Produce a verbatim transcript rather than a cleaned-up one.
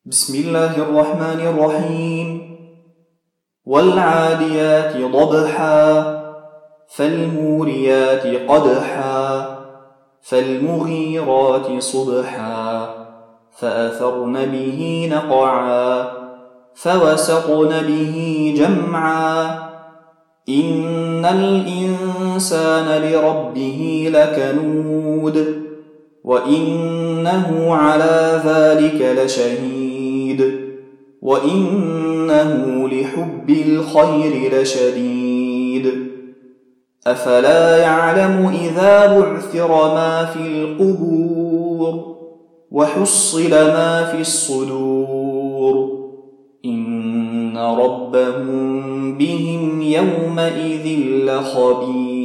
بسم الله الرحمن الرحيم. والعاديات ضبحا فالموريات قدحا فالمغيرات صبحا فأثرن به نقعا فوسطن به جمعا إن الإنسان لربه لكنود وإنه على ذلك لشهيد وإنه لحب الخير لشديد أفلا يعلم إذا بعثر ما في القبور وحصل ما في الصدور إن ربهم بهم يومئذ لخبير.